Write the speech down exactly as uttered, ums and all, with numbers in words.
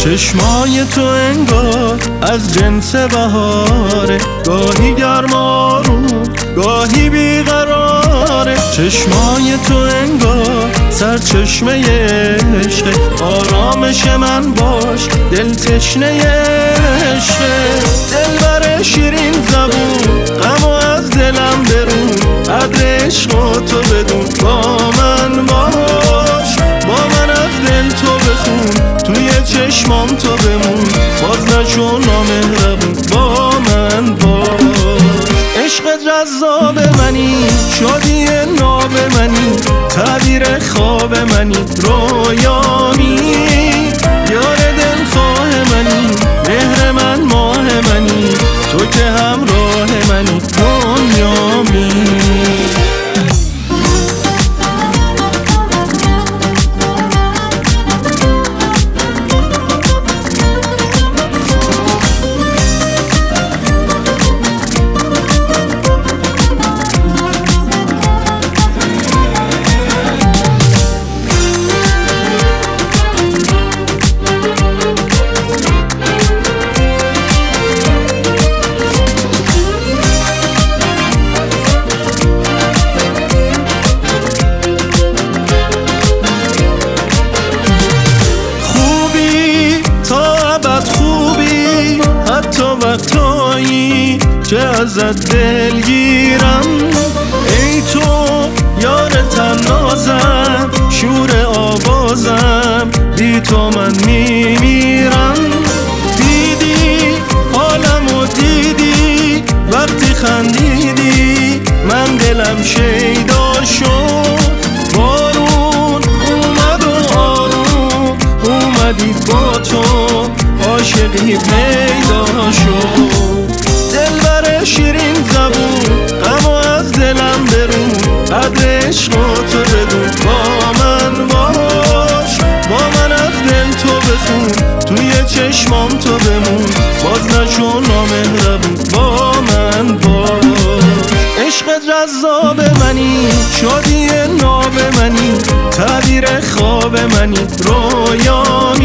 چشمای تو انگار از جنس بهاره، گاهی گرمارو گاهی بیقراره. چشمای تو انگار سر چشمه عشقه، آرامش من باش دل تشنه عشقه. دلبر شیرین زبون غمو از دلم برون، قدر عشق تو بدون، با من باش، با من از دل تو بخون، توی چشمام تو بمون، باز نشو نامهربون، با من باش. عشق جذاب منی، شادی ناب منی، تعبیر خواب منی، رویامی، یار دلخواه منی، مهر من ماه منی، تو که همراه منی، دنیامی. وقتایی که ازت دلگیرم، ای تو یار تنازم، شور آوازم، بی تو من میمیرم. دیدی حالمو دیدی وقتی خندیدی، من دلم شیدا شد، بارون اومد و آروم اومدی، با تو عاشقی پیدا شد. دلبر شیرین زبون غمو از دلم برون، قدر عشق تو بدون، با من باش، با من از دل تو بخون، توی چشمام تو بمون، باز نشو نامهربون، با من باش. عشق جذاب منی، شادی ناب منی، تعبیر خواب منی، رویان